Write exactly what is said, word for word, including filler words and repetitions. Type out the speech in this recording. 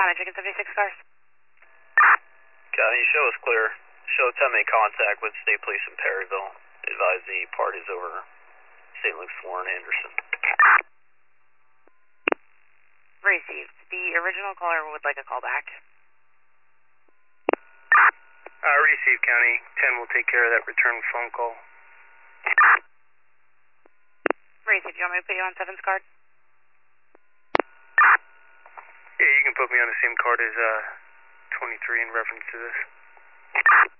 County, Chicken seventy-six cars. County, show is clear. Show ten made contact with State Police in Perryville. Advise the parties over Saint Luke's Warren Anderson. Received. The original caller would like a call back. Uh, received, County. ten will take care of that return phone call. Received. Do you want me to put you on seven's card? Yeah, you can put me on the same card as uh, twenty-three in reference to this.